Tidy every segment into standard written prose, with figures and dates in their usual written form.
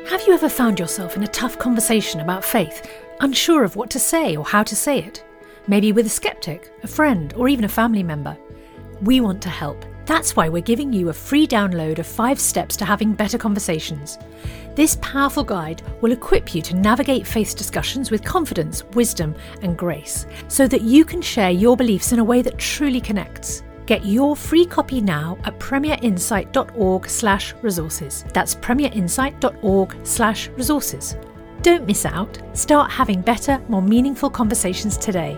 Have you ever found yourself in a tough conversation about faith, unsure of what to say or how to say it? Maybe with a skeptic, a friend, or even a family member. We want to help. That's why we're giving you a free download of 5 steps to having better conversations. This powerful guide will equip you to navigate faith discussions with confidence, wisdom, and grace, so that you can share your beliefs in a way that truly connects. Get your free copy now at premierinsight.org/resources. That's premierinsight.org/resources. Don't miss out. Start having better, more meaningful conversations today.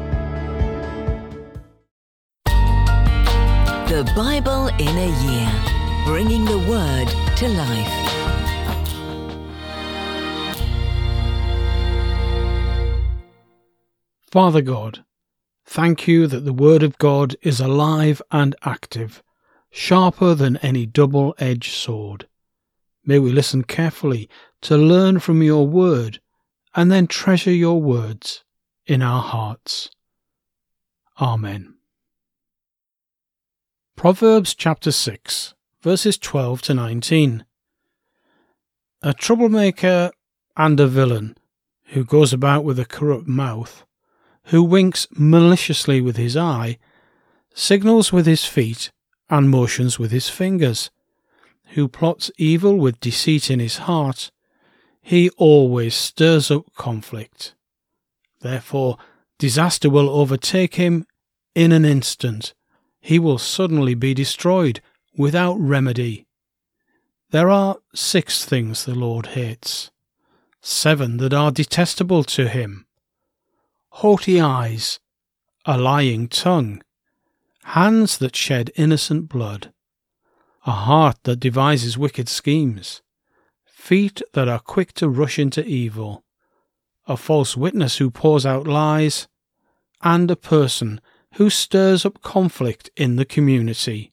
The Bible in a Year, bringing the Word to life. Father God, thank you that the Word of God is alive and active, sharper than any double-edged sword. May we listen carefully to learn from your Word and then treasure your words in our hearts. Amen. Proverbs chapter 6, verses 12 to 19. A troublemaker and a villain, who goes about with a corrupt mouth, who winks maliciously with his eye, signals with his feet, and motions with his fingers, who plots evil with deceit in his heart, he always stirs up conflict. Therefore, disaster will overtake him in an instant. He will suddenly be destroyed without remedy. There are 6 things the Lord hates, 7 that are detestable to him: haughty eyes, a lying tongue, hands that shed innocent blood, a heart that devises wicked schemes, feet that are quick to rush into evil, a false witness who pours out lies, and a person who stirs up conflict in the community.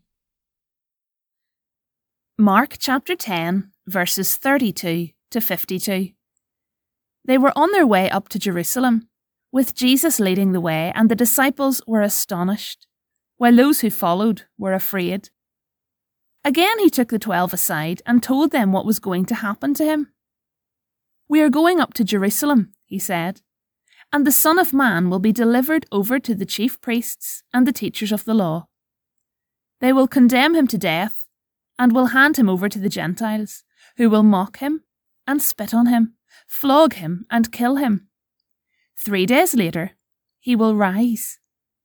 Mark chapter 10, verses 32 to 52. They were on their way up to Jerusalem, with Jesus leading the way, and the disciples were astonished, while those who followed were afraid. Again he took the 12 aside and told them what was going to happen to him. "We are going up to Jerusalem," he said, "and the Son of Man will be delivered over to the chief priests and the teachers of the law. They will condemn him to death and will hand him over to the Gentiles, who will mock him and spit on him, flog him and kill him. 3 days later, he will rise."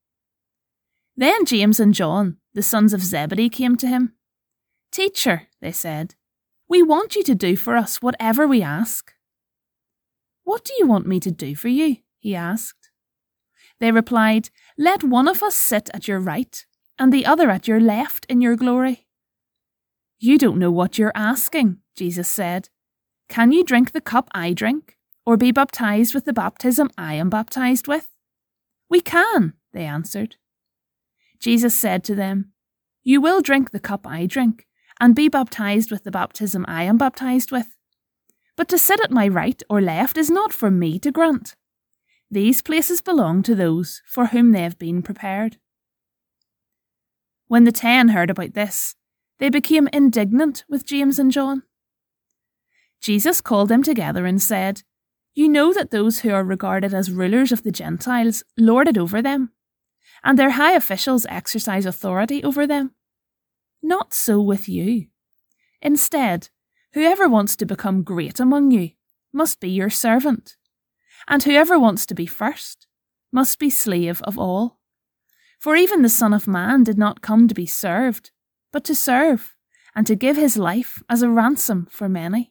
Then James and John, the sons of Zebedee, came to him. "Teacher," they said, "we want you to do for us whatever we ask." "What do you want me to do for you?" he asked. They replied, "Let one of us sit at your right and the other at your left in your glory." "You don't know what you're asking," Jesus said. "Can you drink the cup I drink, or be baptized with the baptism I am baptized with?" "We can," they answered. Jesus said to them, "You will drink the cup I drink, and be baptized with the baptism I am baptized with. But to sit at my right or left is not for me to grant. These places belong to those for whom they have been prepared." When the 10 heard about this, they became indignant with James and John. Jesus called them together and said, "You know that those who are regarded as rulers of the Gentiles lord it over them, and their high officials exercise authority over them. Not so with you. Instead, whoever wants to become great among you must be your servant, and whoever wants to be first must be slave of all. For even the Son of Man did not come to be served, but to serve, and to give his life as a ransom for many."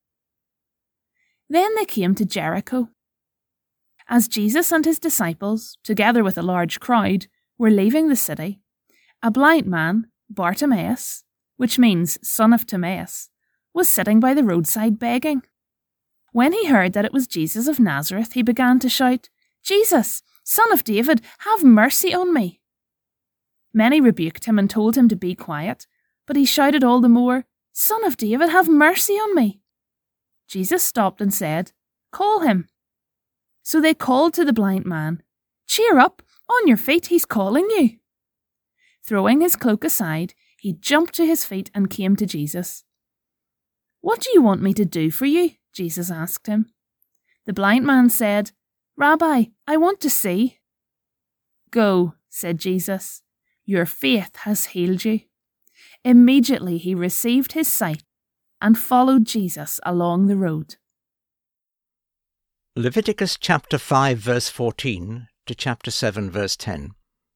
Then they came to Jericho. As Jesus and his disciples, together with a large crowd, were leaving the city, a blind man, Bartimaeus, which means son of Timaeus, was sitting by the roadside begging. When he heard that it was Jesus of Nazareth, he began to shout, "Jesus, Son of David, have mercy on me." Many rebuked him and told him to be quiet, but he shouted all the more, "Son of David, have mercy on me." Jesus stopped and said, "Call him." So they called to the blind man, "Cheer up, on your feet, he's calling you." Throwing his cloak aside, he jumped to his feet and came to Jesus. "What do you want me to do for you?" Jesus asked him. The blind man said, "Rabbi, I want to see." "Go," said Jesus. "Your faith has healed you." Immediately he received his sight and followed Jesus along the road. Leviticus chapter 5 verse 14 to chapter 7 verse 10.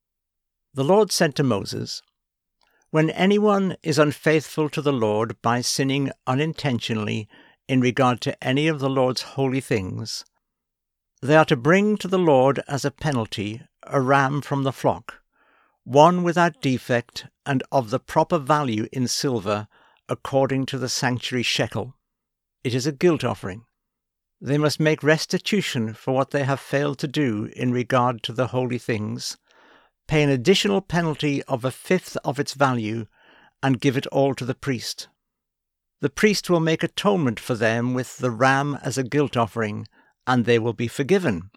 The Lord said to Moses, "When anyone is unfaithful to the Lord by sinning unintentionally in regard to any of the Lord's holy things, they are to bring to the Lord as a penalty a ram from the flock, one without defect and of the proper value in silver according to the sanctuary shekel. It is a guilt offering. They must make restitution for what they have failed to do in regard to the holy things, pay an additional penalty of 1/5 of its value, and give it all to the priest. The priest will make atonement for them with the ram as a guilt offering, and they will be forgiven.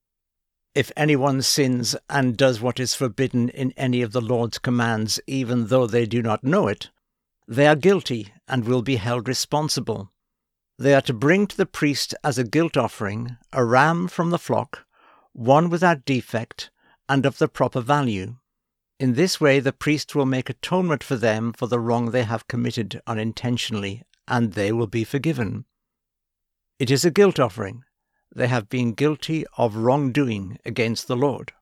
If anyone sins and does what is forbidden in any of the Lord's commands, even though they do not know it, they are guilty and will be held responsible. They are to bring to the priest as a guilt offering a ram from the flock, one without defect and of the proper value. In this way the priest will make atonement for them for the wrong they have committed unintentionally, and they will be forgiven. It is a guilt offering. They have been guilty of wrongdoing against the Lord.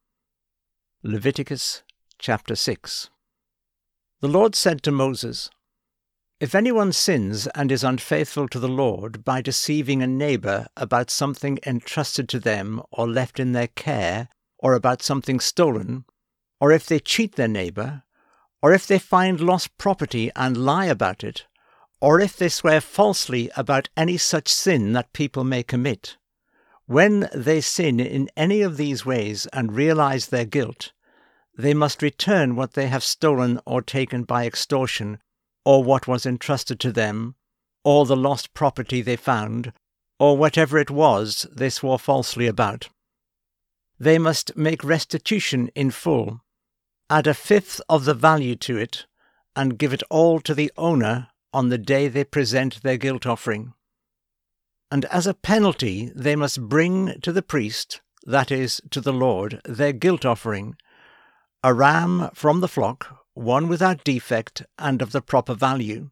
Leviticus chapter 6. The Lord said to Moses, "If anyone sins and is unfaithful to the Lord by deceiving a neighbor about something entrusted to them or left in their care, or about something stolen, or if they cheat their neighbor, or if they find lost property and lie about it, or if they swear falsely about any such sin that people may commit, when they sin in any of these ways and realize their guilt, they must return what they have stolen or taken by extortion, or what was entrusted to them, or the lost property they found, or whatever it was they swore falsely about. They must make restitution in full, add 1/5 of the value to it, and give it all to the owner on the day they present their guilt offering. And as a penalty they must bring to the priest, that is, to the Lord, their guilt offering, a ram from the flock, one without defect and of the proper value.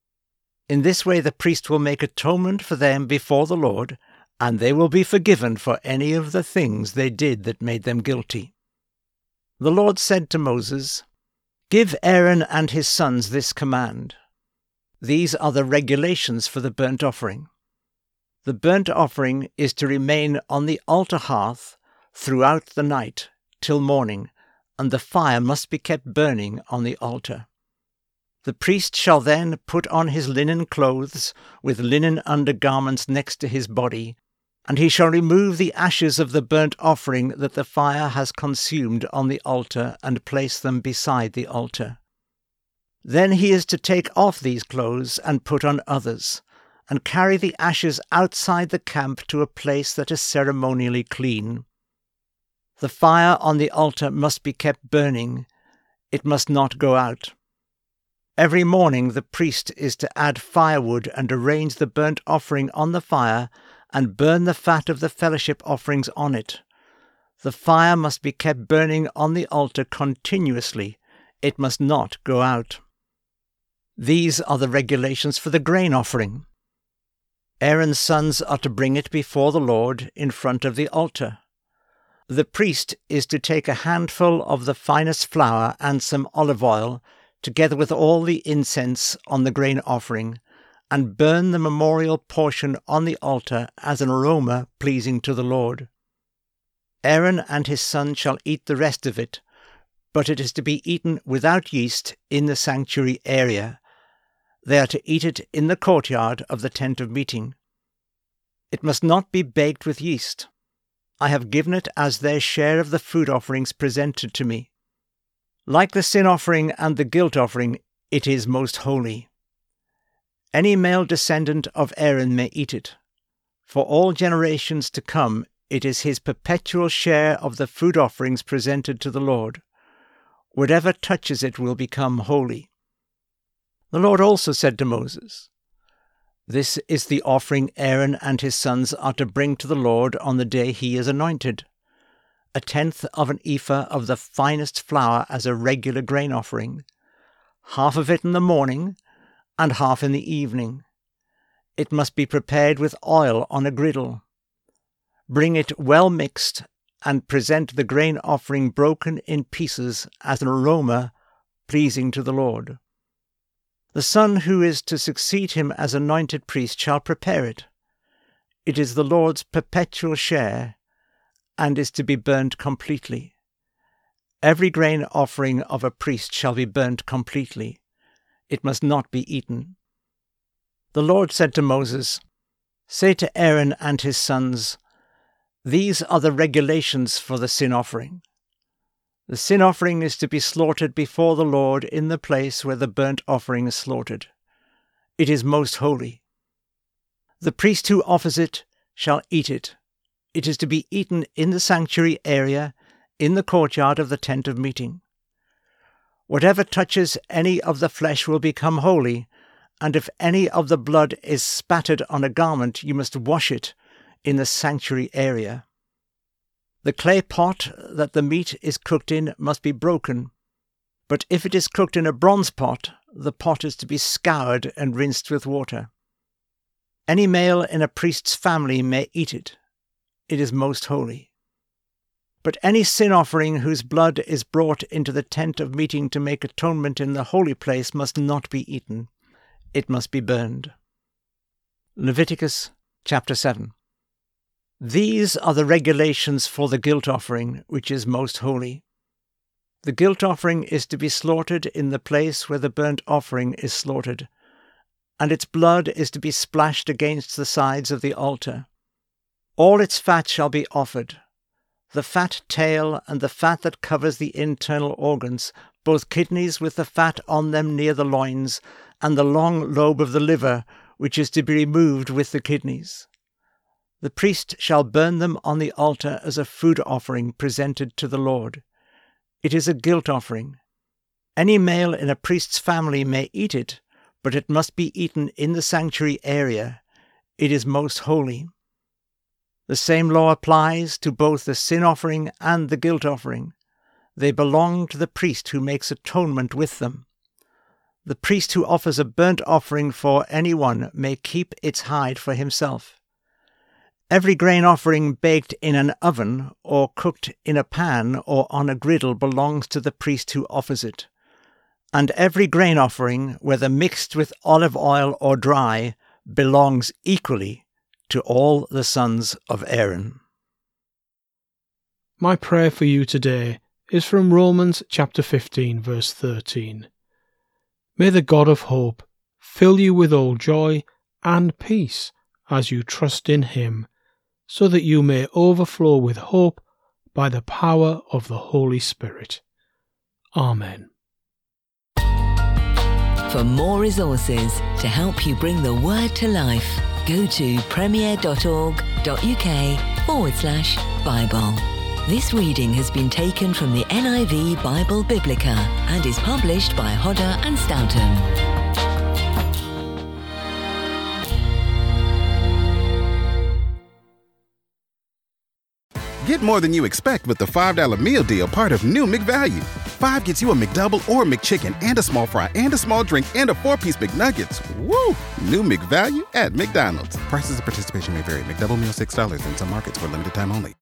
In this way the priest will make atonement for them before the Lord, and they will be forgiven for any of the things they did that made them guilty. The Lord said to Moses, "Give Aaron and his sons this command. These are the regulations for the burnt offering. The burnt offering is to remain on the altar hearth throughout the night till morning, and the fire must be kept burning on the altar. The priest shall then put on his linen clothes with linen undergarments next to his body, and he shall remove the ashes of the burnt offering that the fire has consumed on the altar and place them beside the altar. Then he is to take off these clothes and put on others, and carry the ashes outside the camp to a place that is ceremonially clean. The fire on the altar must be kept burning. It must not go out. Every morning the priest is to add firewood and arrange the burnt offering on the fire and burn the fat of the fellowship offerings on it. The fire must be kept burning on the altar continuously. It must not go out. These are the regulations for the grain offering. Aaron's sons are to bring it before the Lord in front of the altar. The priest is to take a handful of the finest flour and some olive oil, together with all the incense on the grain offering, and burn the memorial portion on the altar as an aroma pleasing to the Lord. Aaron and his son shall eat the rest of it, but it is to be eaten without yeast in the sanctuary area. They are to eat it in the courtyard of the tent of meeting. It must not be baked with yeast. I have given it as their share of the food offerings presented to me. Like the sin offering and the guilt offering, it is most holy. Any male descendant of Aaron may eat it. For all generations to come, it is his perpetual share of the food offerings presented to the Lord. Whatever touches it will become holy. The Lord also said to Moses, This is the offering Aaron and his sons are to bring to the Lord on the day he is anointed. 1/10 of an ephah of the finest flour as a regular grain offering, half of it in the morning and half in the evening. It must be prepared with oil on a griddle. Bring it well mixed and present the grain offering broken in pieces as an aroma pleasing to the Lord. The son who is to succeed him as anointed priest shall prepare it. It is the Lord's perpetual share, and is to be burnt completely. Every grain offering of a priest shall be burnt completely. It must not be eaten. The Lord said to Moses, "Say to Aaron and his sons, these are the regulations for the sin offering. The sin offering is to be slaughtered before the Lord in the place where the burnt offering is slaughtered. It is most holy. The priest who offers it shall eat it. It is to be eaten in the sanctuary area, in the courtyard of the tent of meeting. Whatever touches any of the flesh will become holy, and if any of the blood is spattered on a garment, you must wash it in the sanctuary area. The clay pot that the meat is cooked in must be broken, but if it is cooked in a bronze pot, the pot is to be scoured and rinsed with water. Any male in a priest's family may eat it. It is most holy. But any sin offering whose blood is brought into the tent of meeting to make atonement in the holy place must not be eaten. It must be burned." Leviticus chapter 7. These are the regulations for the guilt offering, which is most holy. The guilt offering is to be slaughtered in the place where the burnt offering is slaughtered, and its blood is to be splashed against the sides of the altar. All its fat shall be offered, the fat tail and the fat that covers the internal organs, both kidneys with the fat on them near the loins, and the long lobe of the liver, which is to be removed with the kidneys. The priest shall burn them on the altar as a food offering presented to the Lord. It is a guilt offering. Any male in a priest's family may eat it, but it must be eaten in the sanctuary area. It is most holy. The same law applies to both the sin offering and the guilt offering. They belong to the priest who makes atonement with them. The priest who offers a burnt offering for anyone may keep its hide for himself. Every grain offering baked in an oven or cooked in a pan or on a griddle belongs to the priest who offers it. And every grain offering, whether mixed with olive oil or dry, belongs equally to all the sons of Aaron. My prayer for you today is from Romans chapter 15, verse 13. May the God of hope fill you with all joy and peace as you trust in him, so that you may overflow with hope by the power of the Holy Spirit. Amen. For more resources to help you bring the word to life, go to premier.org.uk/Bible. This reading has been taken from the NIV Bible Biblica and is published by Hodder and Stoughton. Get more than you expect with the $5 meal deal, part of new McValue. 5 gets you a McDouble or McChicken and a small fry and a small drink and a 4-piece McNuggets. Woo! New McValue at McDonald's. Prices of participation may vary. McDouble meal $6 in some markets for limited time only.